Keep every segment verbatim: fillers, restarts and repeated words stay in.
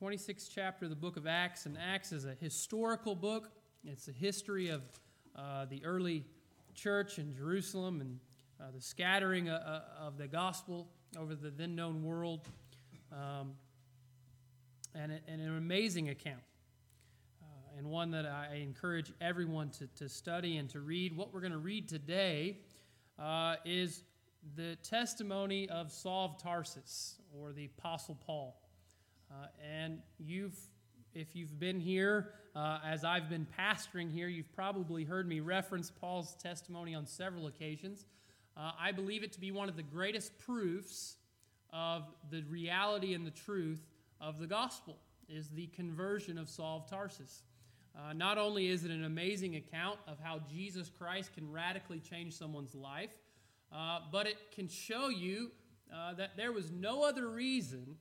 twenty-sixth chapter of the book of Acts, and Acts is a historical book. It's a history of uh, the early church in Jerusalem and uh, the scattering uh, of the gospel over the then known world, um, and, it, and an amazing account, uh, and one that I encourage everyone to, to study and to read. What we're going to read today uh, is the testimony of Saul of Tarsus, or the Apostle Paul. Uh, and you've, if you've been here, uh, as I've been pastoring here, you've probably heard me reference Paul's testimony on several occasions. Uh, I believe it to be one of the greatest proofs of the reality and the truth of the gospel, is the conversion of Saul of Tarsus. Uh, not only is it an amazing account of how Jesus Christ can radically change someone's life, uh, but it can show you uh, that there was no other reason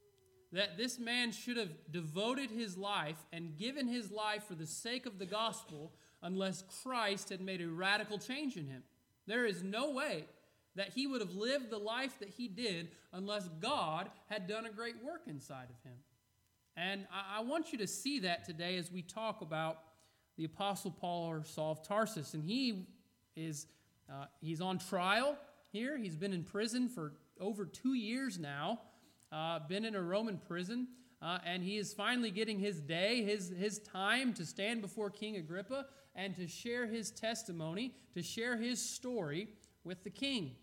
that this man should have devoted his life and given his life for the sake of the gospel unless Christ had made a radical change in him. There is no way that he would have lived the life that he did unless God had done a great work inside of him. And I, I want you to see that today as we talk about the Apostle Paul, or Saul of Tarsus. And he is uh, he's on trial here. He's been in prison for over two years now. Uh, been in a Roman prison, uh, and he is finally getting his day, his, his time to stand before King Agrippa and to share his testimony, to share his story with the king.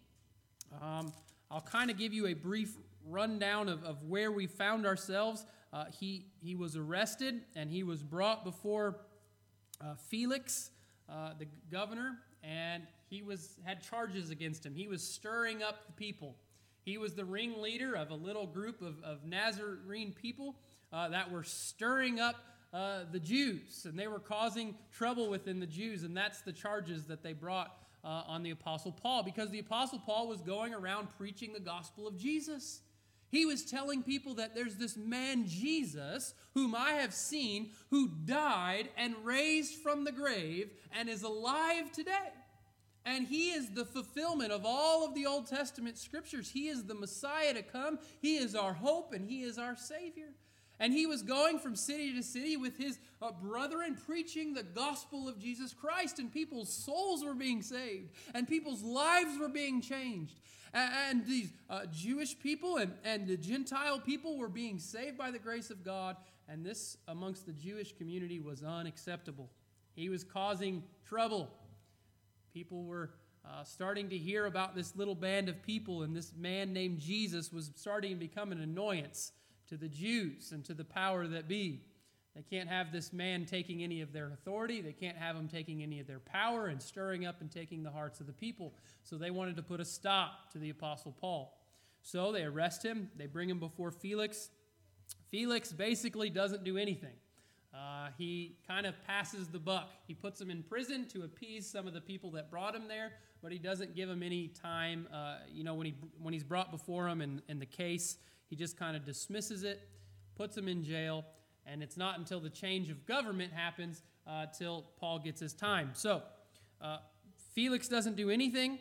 Um, I'll kind of give you a brief rundown of, of where we found ourselves. Uh, he, he was arrested, and he was brought before uh, Felix, uh, the governor, and he was had charges against him. He was stirring up the people. He was the ringleader of a little group of, of Nazarene people uh, that were stirring up uh, the Jews, and they were causing trouble within the Jews, and that's the charges that they brought uh, on the Apostle Paul, because the Apostle Paul was going around preaching the gospel of Jesus. He was telling people that there's this man Jesus, whom I have seen, who died and raised from the grave and is alive today. And he is the fulfillment of all of the Old Testament scriptures. He is the Messiah to come. He is our hope, and he is our Savior. And he was going from city to city with his uh, brethren, preaching the gospel of Jesus Christ. And people's souls were being saved. And people's lives were being changed. And, and these uh, Jewish people and, and the Gentile people were being saved by the grace of God. And this, amongst the Jewish community, was unacceptable. He was causing trouble. People were uh, starting to hear about this little band of people, and this man named Jesus was starting to become an annoyance to the Jews and to the power that be. They can't have this man taking any of their authority. They can't have him taking any of their power and stirring up and taking the hearts of the people. So they wanted to put a stop to the Apostle Paul. So they arrest him. They bring him before Felix. Felix basically doesn't do anything. Uh, he kind of passes the buck. He puts him in prison to appease some of the people that brought him there, but he doesn't give him any time. Uh, you know, when he when he's brought before him in, in the case, he just kind of dismisses it, puts him in jail, and it's not until the change of government happens uh, till Paul gets his time. So uh, Felix doesn't do anything,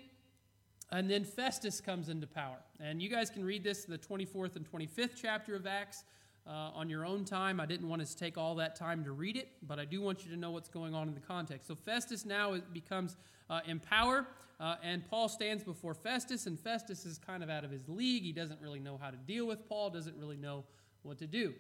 and then Festus comes into power. And you guys can read this in the twenty-fourth and twenty-fifth chapter of Acts. Uh, on your own time. I didn't want us to take all that time to read it, but I do want you to know what's going on in the context. So Festus now becomes uh, in power, uh, and Paul stands before Festus, and Festus is kind of out of his league. He doesn't really know how to deal with Paul, doesn't really know what to do.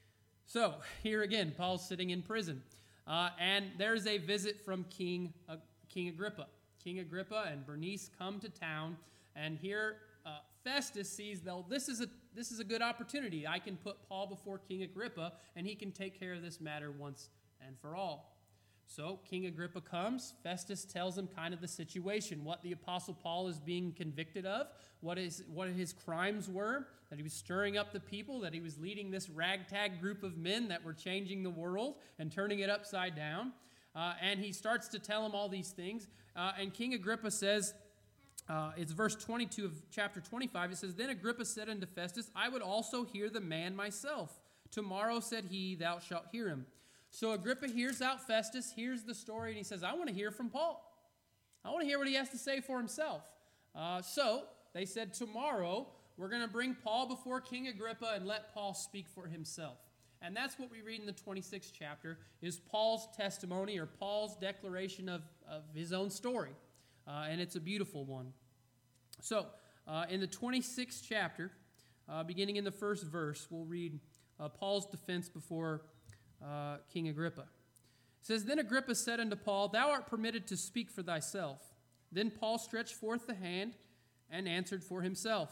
So here again, Paul's sitting in prison, uh, and there's a visit from King uh, King Agrippa. King Agrippa and Bernice come to town, and here uh, Festus sees, though, this is a This is a good opportunity. I can put Paul before King Agrippa, and he can take care of this matter once and for all. So King Agrippa comes. Festus tells him kind of the situation, what the Apostle Paul is being convicted of, what is what his crimes were, that he was stirring up the people, that he was leading this ragtag group of men that were changing the world and turning it upside down. Uh, and he starts to tell him all these things. Uh, and King Agrippa says, Uh, it's verse twenty-two of chapter twenty-five. It says, Then Agrippa said unto Festus, I would also hear the man myself. Tomorrow, said he, thou shalt hear him. So Agrippa hears out Festus, hears the story, and he says, I want to hear from Paul. I want to hear what he has to say for himself. Uh, so they said, tomorrow we're going to bring Paul before King Agrippa and let Paul speak for himself. And that's what we read in the twenty-sixth chapter, is Paul's testimony or Paul's declaration of, of his own story. Uh, and it's a beautiful one. So, uh, in the twenty-sixth chapter, uh, beginning in the first verse, we'll read uh, Paul's defense before uh, King Agrippa. It says, Then Agrippa said unto Paul, Thou art permitted to speak for thyself. Then Paul stretched forth the hand and answered for himself.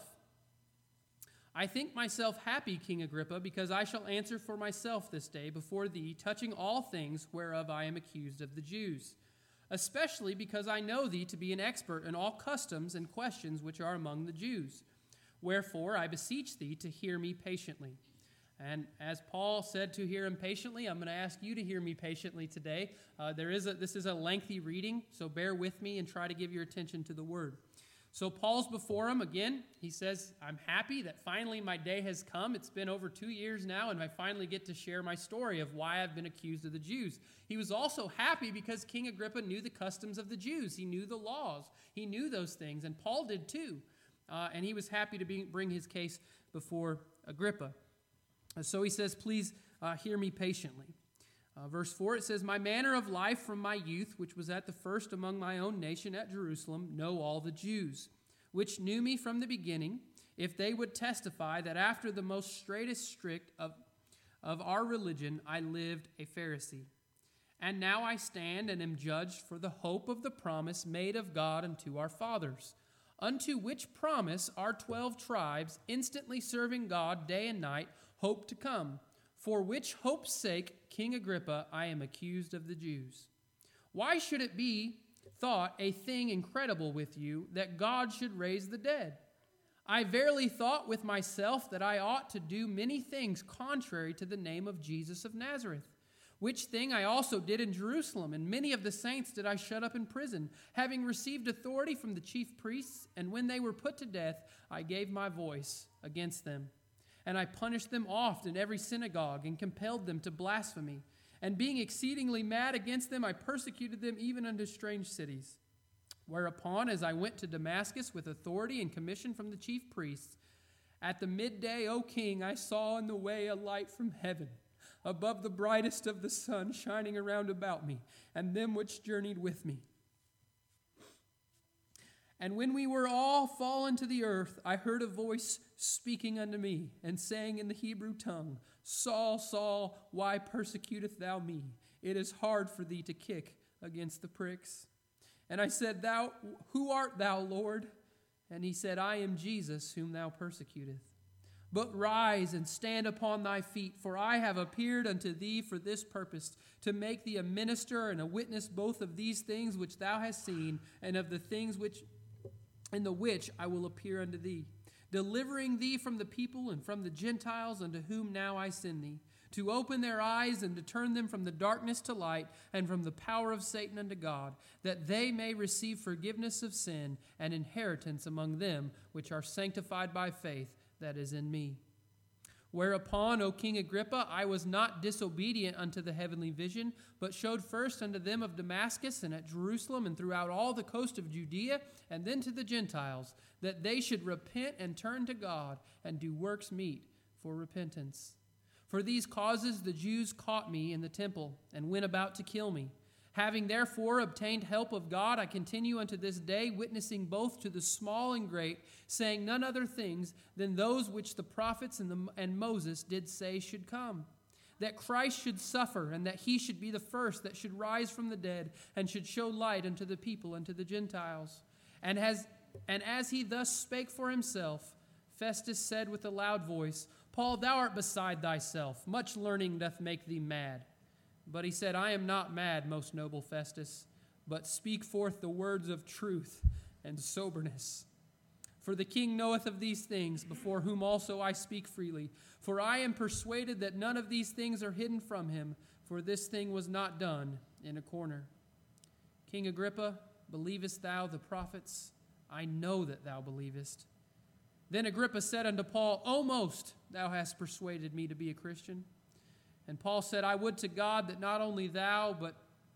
I think myself happy, King Agrippa, because I shall answer for myself this day before thee, touching all things whereof I am accused of the Jews, especially because I know thee to be an expert in all customs and questions which are among the Jews. Wherefore I beseech thee to hear me patiently. And as Paul said to hear him patiently, I'm going to ask you to hear me patiently today. Uh, there is a, this is a lengthy reading, so bear with me and try to give your attention to the word. So Paul's before him again. He says, I'm happy that finally my day has come. It's been over two years now, and I finally get to share my story of why I've been accused of the Jews. He was also happy because King Agrippa knew the customs of the Jews. He knew the laws. He knew those things, and Paul did too. Uh, and he was happy to be, bring his case before Agrippa. Uh, so he says, please uh, hear me patiently. Uh, verse four, it says, My manner of life from my youth, which was at the first among my own nation at Jerusalem, know all the Jews, which knew me from the beginning, if they would testify that after the most straightest strict of, of our religion I lived a Pharisee. And now I stand and am judged for the hope of the promise made of God unto our fathers, unto which promise our twelve tribes, instantly serving God day and night, hope to come. For which hope's sake, King Agrippa, I am accused of the Jews. Why should it be thought a thing incredible with you that God should raise the dead? I verily thought with myself that I ought to do many things contrary to the name of Jesus of Nazareth, which thing I also did in Jerusalem, and many of the saints did I shut up in prison, having received authority from the chief priests, and when they were put to death, I gave my voice against them. And I punished them oft in every synagogue, and compelled them to blasphemy. And being exceedingly mad against them, I persecuted them even unto strange cities. Whereupon, as I went to Damascus with authority and commission from the chief priests, at the midday, O king, I saw in the way a light from heaven, above the brightest of the sun, shining around about me, and them which journeyed with me. And when we were all fallen to the earth, I heard a voice speaking unto me, and saying in the Hebrew tongue, Saul, Saul, why persecutest thou me? It is hard for thee to kick against the pricks. And I said, Thou, who art thou, Lord? And he said, I am Jesus, whom thou persecutest. But rise and stand upon thy feet, for I have appeared unto thee for this purpose, to make thee a minister and a witness both of these things which thou hast seen, and of the things which in the which I will appear unto thee, delivering thee from the people and from the Gentiles unto whom now I send thee, to open their eyes and to turn them from the darkness to light and from the power of Satan unto God, that they may receive forgiveness of sin and inheritance among them which are sanctified by faith that is in me. Whereupon, O King Agrippa, I was not disobedient unto the heavenly vision, but showed first unto them of Damascus and at Jerusalem and throughout all the coast of Judea, and then to the Gentiles, that they should repent and turn to God and do works meet for repentance. For these causes the Jews caught me in the temple and went about to kill me. Having therefore obtained help of God, I continue unto this day, witnessing both to the small and great, saying none other things than those which the prophets and, the, and Moses did say should come. That Christ should suffer, and that he should be the first that should rise from the dead, and should show light unto the people and to the Gentiles. And as, and as he thus spake for himself, Festus said with a loud voice, Paul, thou art beside thyself. Much learning doth make thee mad. But he said, I am not mad, most noble Festus, but speak forth the words of truth and soberness. For the king knoweth of these things, before whom also I speak freely. For I am persuaded that none of these things are hidden from him, for this thing was not done in a corner. King Agrippa, believest thou the prophets? I know that thou believest. Then Agrippa said unto Paul, Almost thou hast persuaded me to be a Christian. And Paul said, I would to God that not only thou, but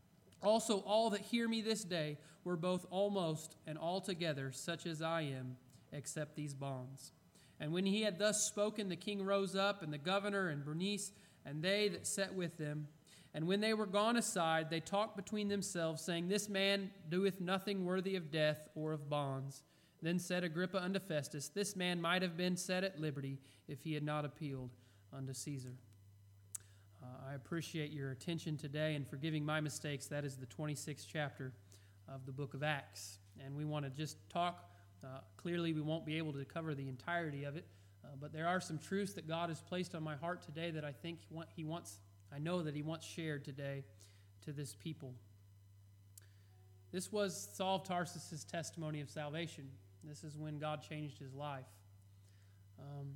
also all that hear me this day were both almost and altogether such as I am, except these bonds. And when he had thus spoken, the king rose up, and the governor and Bernice and they that sat with them. And when they were gone aside, they talked between themselves, saying, This man doeth nothing worthy of death or of bonds. Then said Agrippa unto Festus, This man might have been set at liberty if he had not appealed unto Caesar. Uh, I appreciate your attention today and forgiving my mistakes. That is the twenty-sixth chapter of the book of Acts. And we want to just talk. Uh, clearly, we won't be able to cover the entirety of it, uh, but there are some truths that God has placed on my heart today that I think he, want, he wants, I know that he wants shared today to this people. This was Saul of Tarsus' testimony of salvation. This is when God changed his life. Um,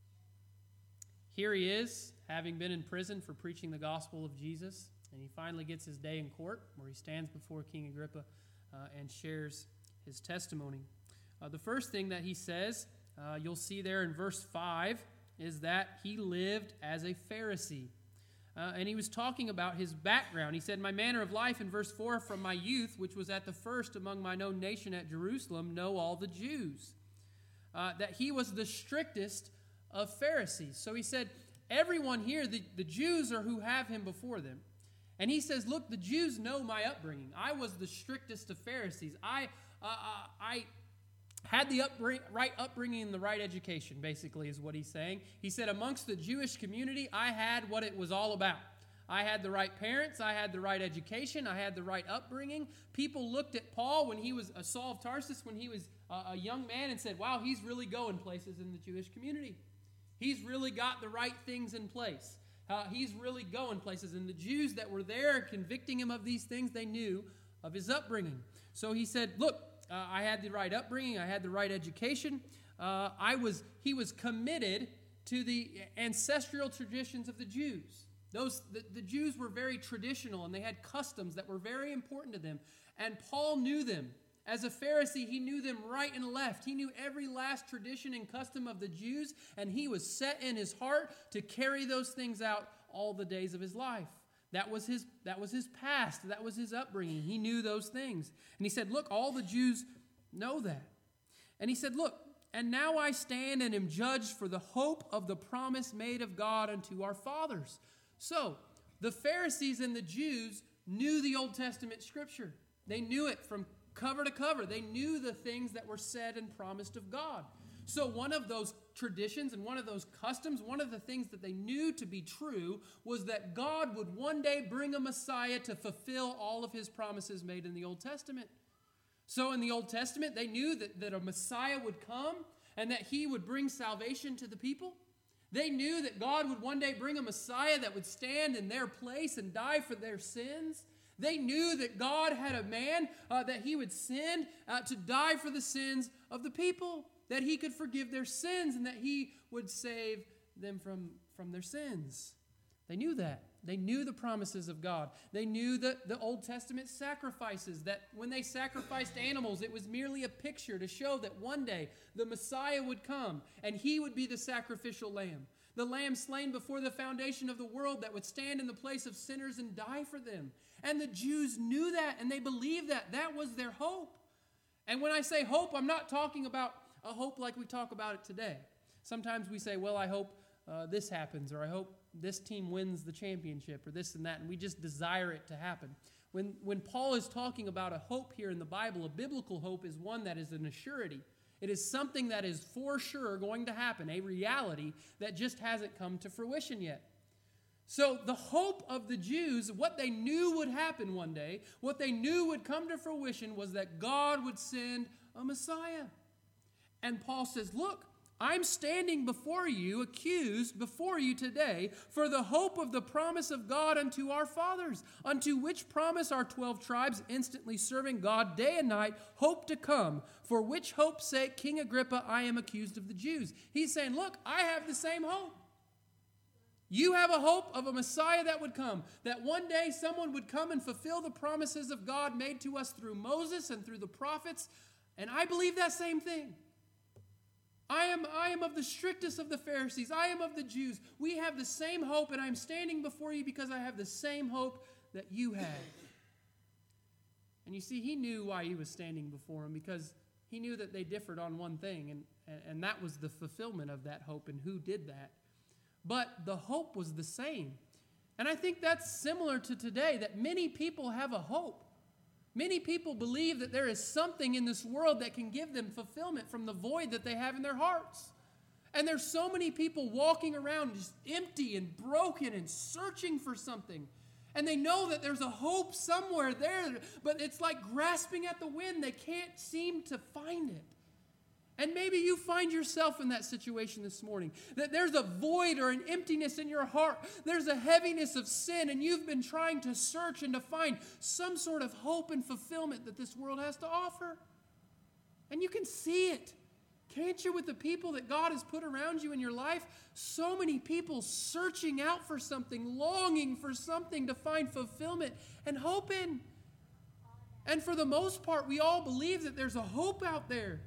here he is, having been in prison for preaching the gospel of Jesus, and he finally gets his day in court where he stands before King Agrippa uh, and shares his testimony. Uh, the first thing that he says, uh, you'll see there in verse five, is that he lived as a Pharisee. Uh, and he was talking about his background. He said, My manner of life, in verse four, from my youth, which was at the first among mine own nation at Jerusalem, know all the Jews. Uh, that he was the strictest of Pharisees. So he said, everyone here, the, the Jews are who have him before them. And he says, look, the Jews know my upbringing. I was the strictest of Pharisees. I, uh, uh, I had the upbring, right upbringing and the right education, basically, is what he's saying. He said, amongst the Jewish community, I had what it was all about. I had the right parents. I had the right education. I had the right upbringing. People looked at Paul when he was a Saul of Tarsus, when he was a, a young man, and said, wow, he's really going places in the Jewish community. He's really got the right things in place. Uh, he's really going places. And the Jews that were there convicting him of these things, they knew of his upbringing. So he said, look, Uh, I had the right upbringing. I had the right education. Uh, I was. He was committed to the ancestral traditions of the Jews. Those the, the Jews were very traditional, and they had customs that were very important to them. And Paul knew them. As a Pharisee, he knew them right and left. He knew every last tradition and custom of the Jews, and he was set in his heart to carry those things out all the days of his life. That was his, that was his past. That was his upbringing. He knew those things. And he said, look, all the Jews know that. And he said, look, and now I stand and am judged for the hope of the promise made of God unto our fathers. So, the Pharisees and the Jews knew the Old Testament scripture. They knew it from cover to cover. They knew the things that were said and promised of God. So one of those traditions and one of those customs, one of the things that they knew to be true was that God would one day bring a Messiah to fulfill all of his promises made in the Old Testament. So in the Old Testament, they knew that, that a Messiah would come and that he would bring salvation to the people. They knew that God would one day bring a Messiah that would stand in their place and die for their sins. They knew that God had a man uh, that he would send uh, to die for the sins of the people, that he could forgive their sins and that he would save them from, from their sins. They knew that. They knew the promises of God. They knew that the Old Testament sacrifices, that when they sacrificed animals, it was merely a picture to show that one day the Messiah would come and he would be the sacrificial lamb. The lamb slain before the foundation of the world that would stand in the place of sinners and die for them. And the Jews knew that and they believed that. That was their hope. And when I say hope, I'm not talking about a hope like we talk about it today. Sometimes we say, well, I hope uh, this happens, or I hope this team wins the championship, or this and that, and we just desire it to happen. When, when Paul is talking about a hope here in the Bible, a biblical hope is one that is an assurity. It is something that is for sure going to happen, a reality that just hasn't come to fruition yet. So the hope of the Jews, what they knew would happen one day, what they knew would come to fruition was that God would send a Messiah. And Paul says, look, I'm standing before you, accused before you today, for the hope of the promise of God unto our fathers, unto which promise our twelve tribes, instantly serving God day and night, hope to come, for which hope's sake, King Agrippa, I am accused of the Jews. He's saying, look, I have the same hope. You have a hope of a Messiah that would come, that one day someone would come and fulfill the promises of God made to us through Moses and through the prophets, and I believe that same thing. I am, I am of the strictest of the Pharisees. I am of the Jews. We have the same hope, and I'm standing before you because I have the same hope that you have. And you see, he knew why he was standing before him, because he knew that they differed on one thing, and, and that was the fulfillment of that hope and who did that. but the hope was the same. And I think that's similar to today, that many people have a hope. Many people believe that there is something in this world that can give them fulfillment from the void that they have in their hearts. And there's so many people walking around just empty and broken and searching for something. And they know that there's a hope somewhere there, but it's like grasping at the wind. They can't seem to find it. And maybe you find yourself in that situation this morning, that there's a void or an emptiness in your heart. There's a heaviness of sin, and you've been trying to search and to find some sort of hope and fulfillment that this world has to offer. And you can see it, can't you, with the people that God has put around you in your life? So many people searching out for something, longing for something to find fulfillment and hope in. And for the most part, we all believe that there's a hope out there.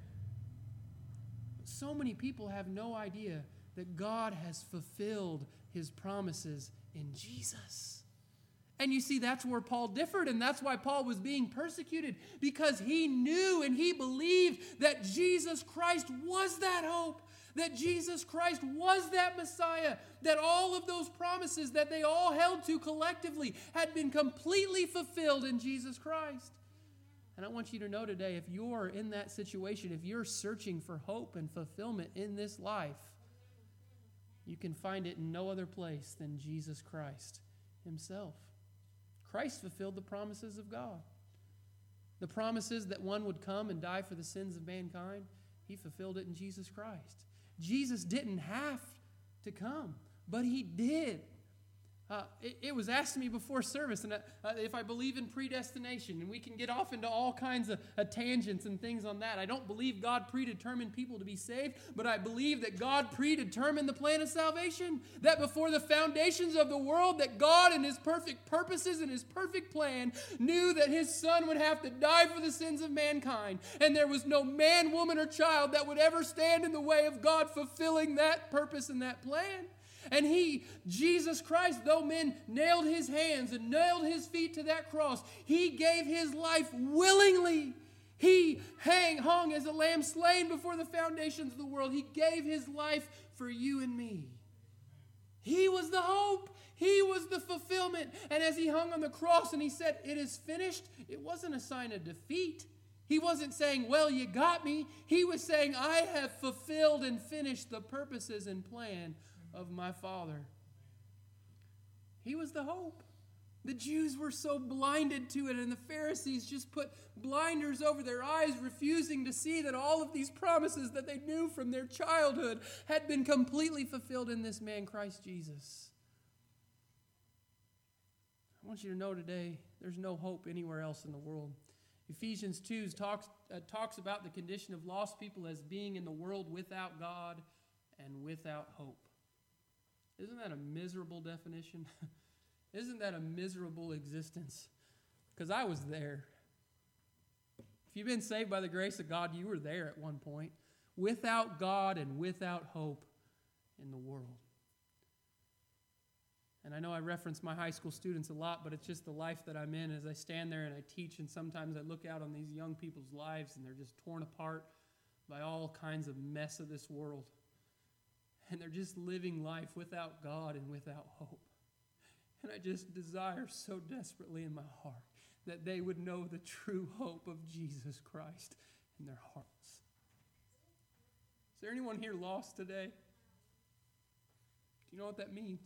So many people have no idea that God has fulfilled his promises in Jesus. And you see, that's where Paul differed, and that's why Paul was being persecuted, because he knew and he believed that Jesus Christ was that hope, that Jesus Christ was that Messiah, that all of those promises that they all held to collectively had been completely fulfilled in Jesus Christ. And I want you to know today, if you're in that situation, if you're searching for hope and fulfillment in this life, you can find it in no other place than Jesus Christ himself. Christ fulfilled the promises of God. The promises that one would come and die for the sins of mankind, he fulfilled it in Jesus Christ. Jesus didn't have to come, but he did. Uh, it, it was asked me before service and uh, uh, if I believe in predestination, and we can get off into all kinds of uh, tangents and things on that. I don't believe God predetermined people to be saved, but I believe that God predetermined the plan of salvation, that before the foundations of the world, that God in his perfect purposes and his perfect plan knew that his son would have to die for the sins of mankind, and there was no man, woman, or child that would ever stand in the way of God fulfilling that purpose and that plan. And he, Jesus Christ, though men nailed his hands and nailed his feet to that cross, he gave his life willingly. He hang, hung as a lamb slain before the foundations of the world. He gave his life for you and me. He was the hope. He was the fulfillment. And as he hung on the cross and he said, "It is finished," it wasn't a sign of defeat. He wasn't saying, "Well, you got me." He was saying, "I have fulfilled and finished the purposes and plan of my Father." He was the hope. The Jews were so blinded to it, and the Pharisees just put blinders over their eyes, refusing to see that all of these promises that they knew from their childhood had been completely fulfilled in this man, Christ Jesus. I want you to know today, there's no hope anywhere else in the world. Ephesians two talks, uh, talks about the condition of lost people as being in the world without God and without hope. Isn't that a miserable definition? Isn't that a miserable existence? Because I was there. If you've been saved by the grace of God, you were there at one point. Without God and without hope in the world. And I know I reference my high school students a lot, but it's just the life that I'm in as I stand there and I teach, and sometimes I look out on these young people's lives and they're just torn apart by all kinds of mess of this world. And they're just living life without God and without hope. And I just desire so desperately in my heart that they would know the true hope of Jesus Christ in their hearts. Is there anyone here lost today? Do you know what that means?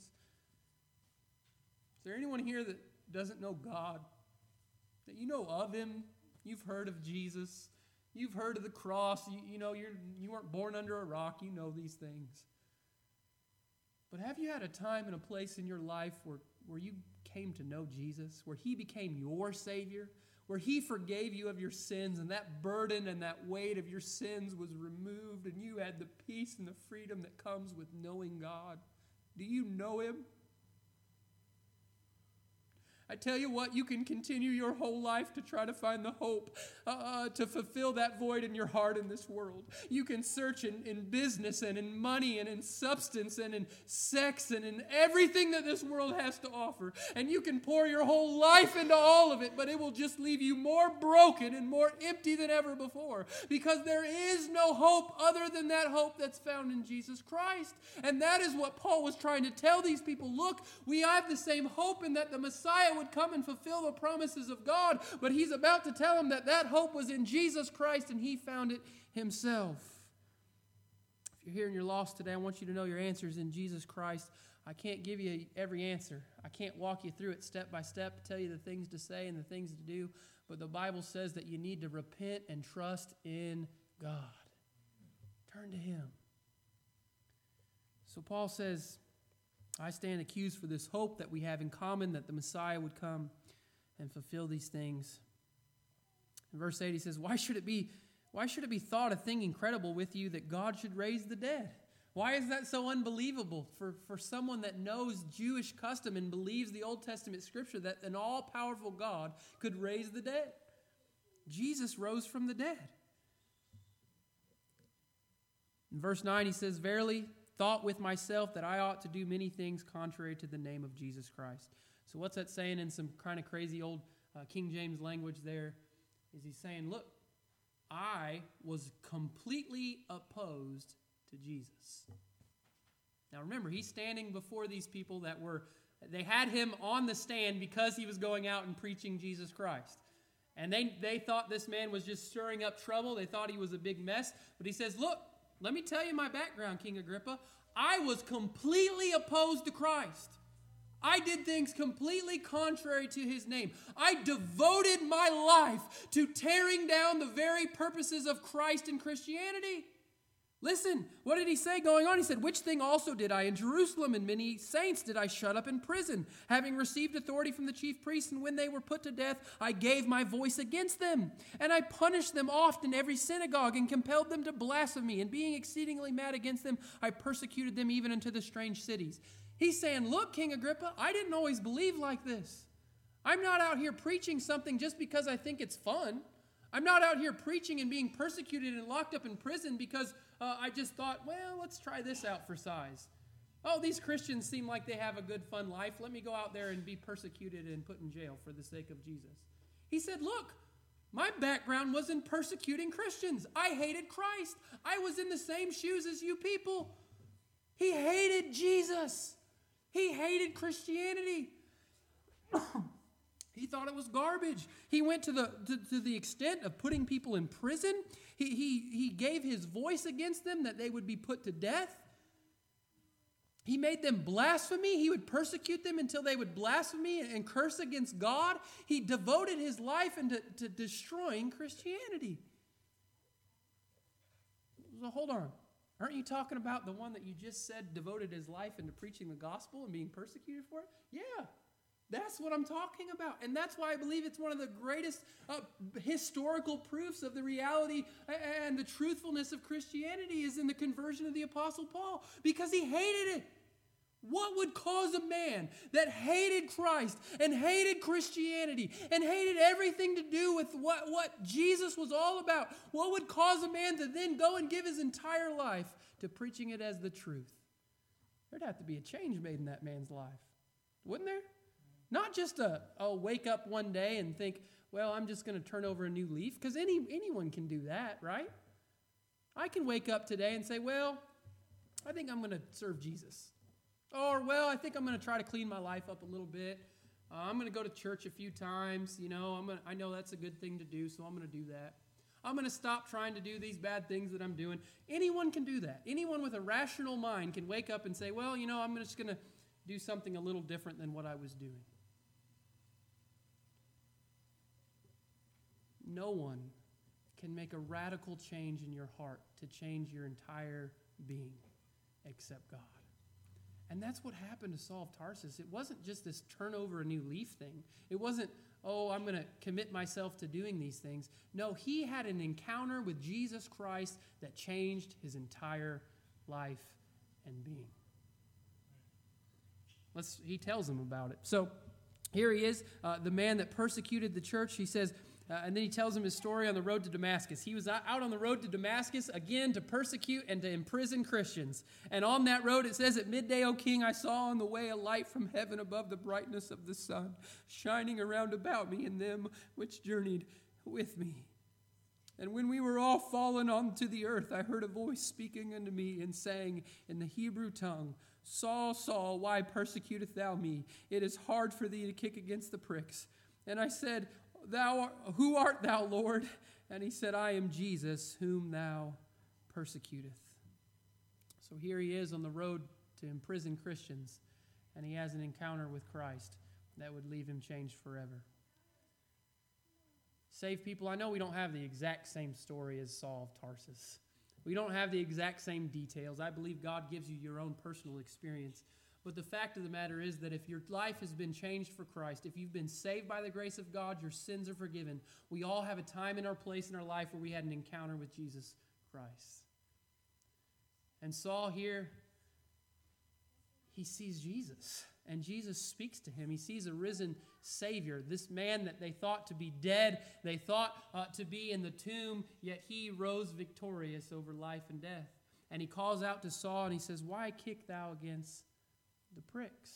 Is there anyone here that doesn't know God? That you know of him? You've heard of Jesus. You've heard of the cross. You, you know, you're, you weren't born under a rock. You know these things. But have you had a time and a place in your life where, where you came to know Jesus, where he became your Savior, where he forgave you of your sins, and that burden and that weight of your sins was removed, and you had the peace and the freedom that comes with knowing God? Do you know him? I tell you what, you can continue your whole life to try to find the hope uh, to fulfill that void in your heart in this world. You can search in, in business and in money and in substance and in sex and in everything that this world has to offer. And you can pour your whole life into all of it, but it will just leave you more broken and more empty than ever before. Because there is no hope other than that hope that's found in Jesus Christ. And that is what Paul was trying to tell these people. Look, we have the same hope in that the Messiah would come and fulfill the promises of God, but he's about to tell them that that hope was in Jesus Christ and he found it himself. If you're here and you're lost today, I want you to know your answer is in Jesus Christ. I can't give you every answer. I can't walk you through it step by step, tell you the things to say and the things to do, but the Bible says that you need to repent and trust in God. Turn to him. So Paul says, I stand accused for this hope that we have in common, that the Messiah would come and fulfill these things. In verse eight, he says, Why should it be, why should it be thought a thing incredible with you that God should raise the dead? Why is that so unbelievable for, for someone that knows Jewish custom and believes the Old Testament scripture that an all-powerful God could raise the dead? Jesus rose from the dead. In verse nine, he says, Verily, thought with myself that I ought to do many things contrary to the name of Jesus Christ. So what's that saying in some kind of crazy old uh, King James language there? Is he saying, look, I was completely opposed to Jesus. Now remember, he's standing before these people that were, they had him on the stand because he was going out and preaching Jesus Christ. And they, they thought this man was just stirring up trouble. They thought he was a big mess. But he says, look, let me tell you my background, King Agrippa. I was completely opposed to Christ. I did things completely contrary to his name. I devoted my life to tearing down the very purposes of Christ and Christianity. Listen, what did he say going on? He said, Which thing also did I in Jerusalem, and many saints did I shut up in prison, having received authority from the chief priests, and when they were put to death, I gave my voice against them. And I punished them oft in every synagogue, and compelled them to blasphemy, and being exceedingly mad against them, I persecuted them even into the strange cities. He's saying, look, King Agrippa, I didn't always believe like this. I'm not out here preaching something just because I think it's fun. I'm not out here preaching and being persecuted and locked up in prison because uh, I just thought, well, let's try this out for size. Oh, these Christians seem like they have a good, fun life. Let me go out there and be persecuted and put in jail for the sake of Jesus. He said, look, my background was in persecuting Christians. I hated Christ. I was in the same shoes as you people. He hated Jesus. He hated Christianity. He thought it was garbage. He went to the to, to the extent of putting people in prison. He, he, he gave his voice against them that they would be put to death. He made them blasphemy. He would persecute them until they would blaspheme and curse against God. He devoted his life into to destroying Christianity. So hold on. Aren't you talking about the one that you just said devoted his life into preaching the gospel and being persecuted for it? Yeah. That's what I'm talking about. And that's why I believe it's one of the greatest uh, historical proofs of the reality and the truthfulness of Christianity is in the conversion of the Apostle Paul, because he hated it. What would cause a man that hated Christ and hated Christianity and hated everything to do with what, what Jesus was all about? What would cause a man to then go and give his entire life to preaching it as the truth? There'd have to be a change made in that man's life, wouldn't there? Not just a, a wake up one day and think, well, I'm just going to turn over a new leaf, because any anyone can do that, right? I can wake up today and say, well, I think I'm going to serve Jesus. Or, well, I think I'm going to try to clean my life up a little bit. Uh, I'm going to go to church a few times. You know, I'm gonna, I know that's a good thing to do, so I'm going to do that. I'm going to stop trying to do these bad things that I'm doing. Anyone can do that. Anyone with a rational mind can wake up and say, well, you know, I'm just going to do something a little different than what I was doing. No one can make a radical change in your heart to change your entire being except God. And that's what happened to Saul of Tarsus. It wasn't just this turn over a new leaf thing. It wasn't, oh, I'm going to commit myself to doing these things. No, he had an encounter with Jesus Christ that changed his entire life and being. Let's, he tells him about it. So here he is, uh, the man that persecuted the church. He says, uh, and then he tells him his story on the road to Damascus. He was out on the road to Damascus, again, to persecute and to imprison Christians. And on that road, it says, at midday, O king, I saw on the way a light from heaven above the brightness of the sun, shining around about me and them which journeyed with me. And when we were all fallen onto the earth, I heard a voice speaking unto me and saying in the Hebrew tongue, Saul, Saul, why persecutest thou me? It is hard for thee to kick against the pricks. And I said, Thou art, who art thou, Lord? And he said, I am Jesus, whom thou persecutest. So here he is on the road to imprison Christians, and he has an encounter with Christ that would leave him changed forever. Saved people, I know we don't have the exact same story as Saul of Tarsus. We don't have the exact same details. I believe God gives you your own personal experience. But the fact of the matter is that if your life has been changed for Christ, if you've been saved by the grace of God, your sins are forgiven. We all have a time in our place in our life where we had an encounter with Jesus Christ. And Saul here, he sees Jesus. And Jesus speaks to him. He sees a risen Savior, this man that they thought to be dead, they thought uh, to be in the tomb, yet he rose victorious over life and death. And he calls out to Saul and he says, Why kick thou against the pricks?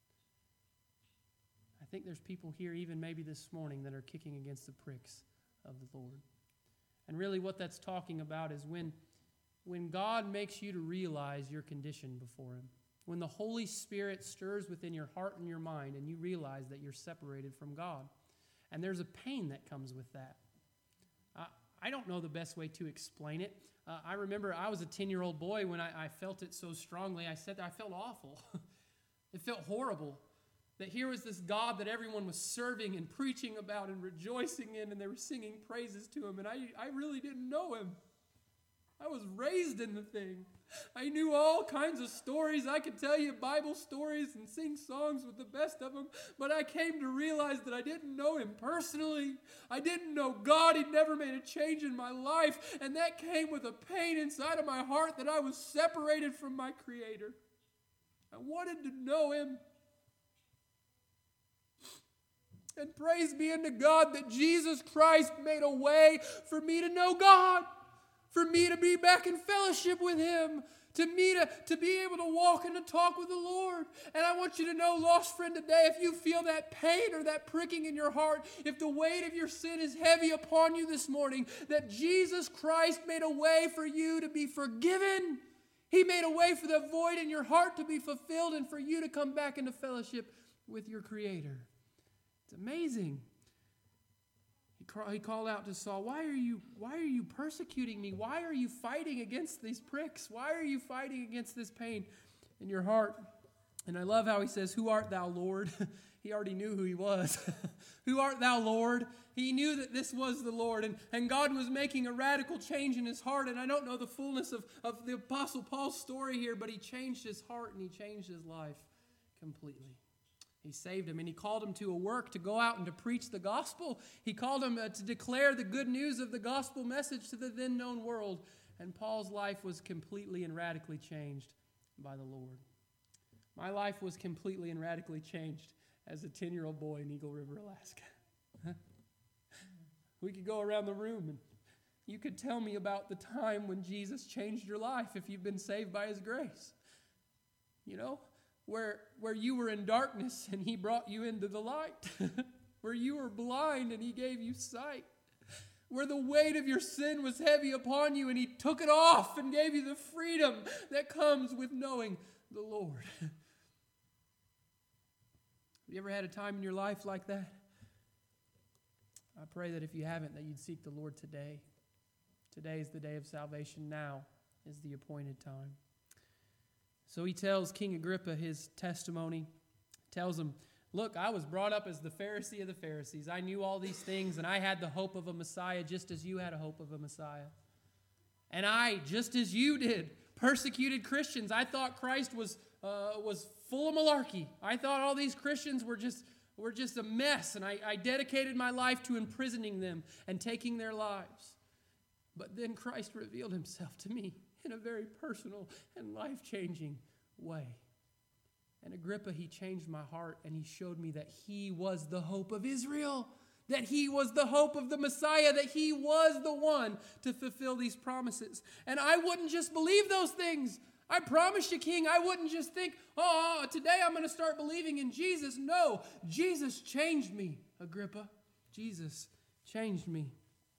I think there's people here even maybe this morning that are kicking against the pricks of the Lord. And really what that's talking about is when, when God makes you to realize your condition before Him. When the Holy Spirit stirs within your heart and your mind and you realize that you're separated from God. And there's a pain that comes with that. Uh, I don't know the best way to explain it. Uh, I remember I was a ten-year-old boy when I, I felt it so strongly. I said I felt awful. It felt horrible that here was this God that everyone was serving and preaching about and rejoicing in, and they were singing praises to Him, and I, I really didn't know Him. I was raised in the thing. I knew all kinds of stories. I could tell you Bible stories and sing songs with the best of them, but I came to realize that I didn't know Him personally. I didn't know God. He'd never made a change in my life, and that came with a pain inside of my heart that I was separated from my Creator. I wanted to know Him. And praise be unto God that Jesus Christ made a way for me to know God. For me to be back in fellowship with Him, to me to, to be able to walk and to talk with the Lord. And I want you to know, lost friend, today, if you feel that pain or that pricking in your heart, if the weight of your sin is heavy upon you this morning, that Jesus Christ made a way for you to be forgiven. He made a way for the void in your heart to be fulfilled and for you to come back into fellowship with your Creator. It's amazing. He called out to Saul, why are you, why are you persecuting me? Why are you fighting against these pricks? Why are you fighting against this pain in your heart? And I love how he says, who art thou, Lord? He already knew who he was. Who art thou, Lord? He knew that this was the Lord. And, and God was making a radical change in his heart. And I don't know the fullness of, of the Apostle Paul's story here, but he changed his heart and he changed his life completely. He saved him, and he called him to a work to go out and to preach the gospel. He called him uh, to declare the good news of the gospel message to the then known world. And Paul's life was completely and radically changed by the Lord. My life was completely and radically changed as a ten-year-old boy in Eagle River, Alaska. We could go around the room, and you could tell me about the time when Jesus changed your life if you've been saved by His grace. You know? Where, where you were in darkness and He brought you into the light. Where you were blind and He gave you sight. Where the weight of your sin was heavy upon you and He took it off and gave you the freedom that comes with knowing the Lord. Have you ever had a time in your life like that? I pray that if you haven't, that you'd seek the Lord today. Today is the day of salvation. Now is the appointed time. So he tells King Agrippa his testimony, tells him, look, I was brought up as the Pharisee of the Pharisees. I knew all these things, and I had the hope of a Messiah just as you had a hope of a Messiah. And I, just as you did, persecuted Christians. I thought Christ was uh, was full of malarkey. I thought all these Christians were just, were just a mess, and I, I dedicated my life to imprisoning them and taking their lives. But then Christ revealed Himself to me in a very personal and life-changing way. And Agrippa, he changed my heart, and he showed me that he was the hope of Israel, that he was the hope of the Messiah, that he was the one to fulfill these promises. And I wouldn't just believe those things. I promise you, King, I wouldn't just think, oh, today I'm going to start believing in Jesus. No, Jesus changed me, Agrippa. Jesus changed me.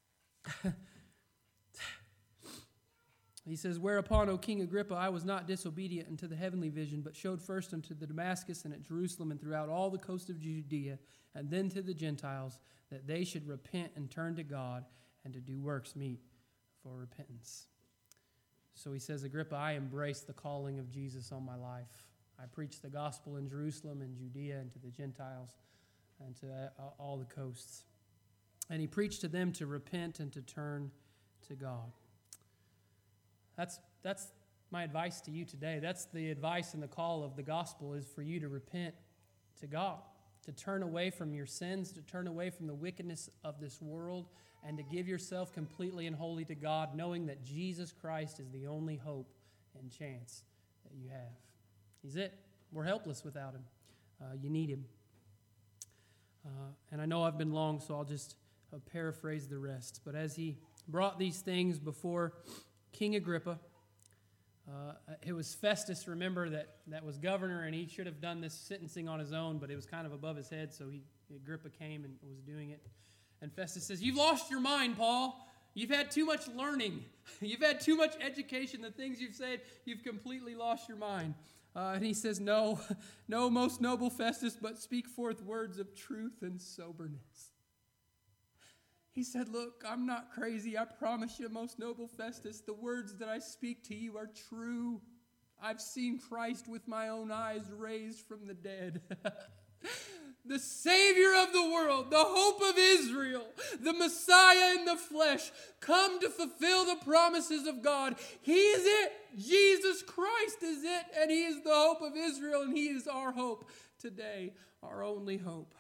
He says, whereupon, O King Agrippa, I was not disobedient unto the heavenly vision, but showed first unto the Damascus and at Jerusalem and throughout all the coast of Judea, and then to the Gentiles, that they should repent and turn to God, and to do works meet for repentance. So he says, Agrippa, I embrace the calling of Jesus on my life. I preach the gospel in Jerusalem and Judea and to the Gentiles and to all the coasts. And he preached to them to repent and to turn to God. That's that's my advice to you today. That's the advice and the call of the gospel, is for you to repent to God, to turn away from your sins, to turn away from the wickedness of this world, and to give yourself completely and wholly to God, knowing that Jesus Christ is the only hope and chance that you have. He's it. We're helpless without him. Uh, you need him. Uh, and I know I've been long, so I'll just uh, paraphrase the rest. But as he brought these things before King Agrippa, uh, it was Festus, remember, that, that was governor, and he should have done this sentencing on his own, but it was kind of above his head, so he Agrippa came and was doing it. And Festus says, you've lost your mind, Paul. You've had too much learning. You've had too much education. The things you've said, you've completely lost your mind. Uh, and he says, no, no, most noble Festus, but speak forth words of truth and soberness. He said, look, I'm not crazy. I promise you, most noble Festus, the words that I speak to you are true. I've seen Christ with my own eyes raised from the dead. The Savior of the world, the hope of Israel, the Messiah in the flesh, come to fulfill the promises of God. He is it. Jesus Christ is it, and he is the hope of Israel, and he is our hope today, our only hope.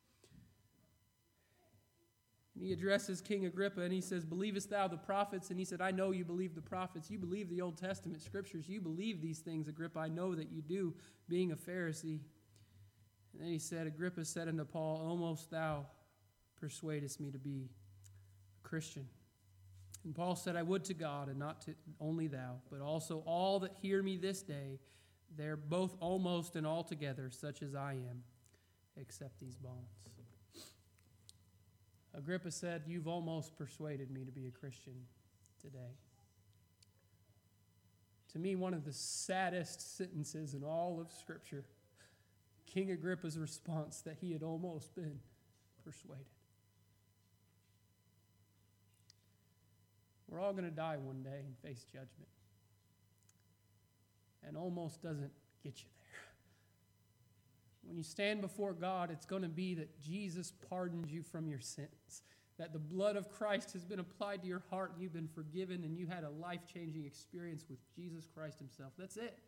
And he addresses King Agrippa, and he says, believest thou the prophets? And he said, I know you believe the prophets. You believe the Old Testament scriptures. You believe these things, Agrippa. I know that you do, being a Pharisee. And then he said, Agrippa said unto Paul, almost thou persuadest me to be a Christian. And Paul said, I would to God, and not to only thou, but also all that hear me this day. They're both almost and altogether such as I am, except these bonds. Agrippa said, you've almost persuaded me to be a Christian today. To me, one of the saddest sentences in all of Scripture, King Agrippa's response that he had almost been persuaded. We're all going to die one day and face judgment. And almost doesn't get you there. When you stand before God, it's going to be that Jesus pardons you from your sins, that the blood of Christ has been applied to your heart, and you've been forgiven, and you had a life-changing experience with Jesus Christ himself. That's it.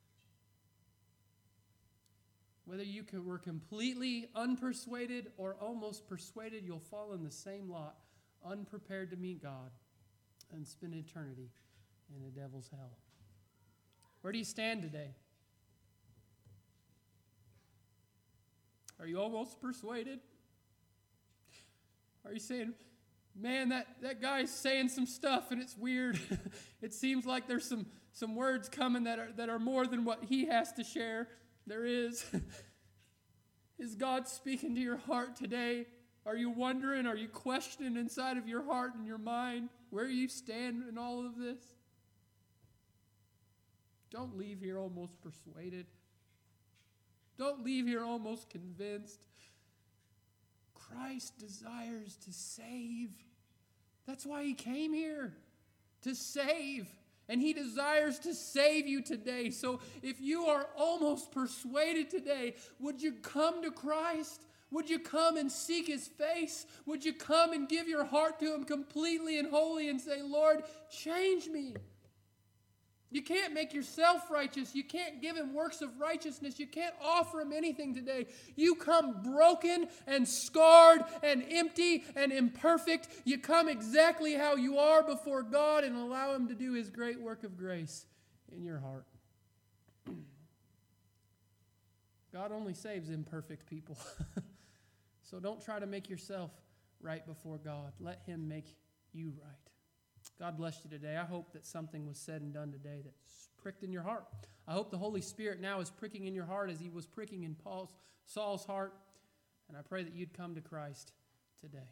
Whether you were completely unpersuaded or almost persuaded, you'll fall in the same lot, unprepared to meet God and spend eternity in the devil's hell. Where do you stand today? Are you almost persuaded? Are you saying, man, that, that guy's saying some stuff and it's weird. It seems like there's some, some words coming that are, that are more than what he has to share. There is. Is God speaking to your heart today? Are you wondering? Are you questioning inside of your heart and your mind where you stand in all of this? Don't leave here almost persuaded. Don't leave here almost convinced. Christ desires to save. That's why he came here, to save. And he desires to save you today. So if you are almost persuaded today, would you come to Christ? Would you come and seek his face? Would you come and give your heart to him completely and wholly and say, Lord, change me? You can't make yourself righteous. You can't give him works of righteousness. You can't offer him anything today. You come broken and scarred and empty and imperfect. You come exactly how you are before God and allow him to do his great work of grace in your heart. God only saves imperfect people. So don't try to make yourself right before God. Let Him make you right. God bless you today. I hope that something was said and done today that's pricked in your heart. I hope the Holy Spirit now is pricking in your heart as He was pricking in Paul's, Saul's heart. And I pray that you'd come to Christ today.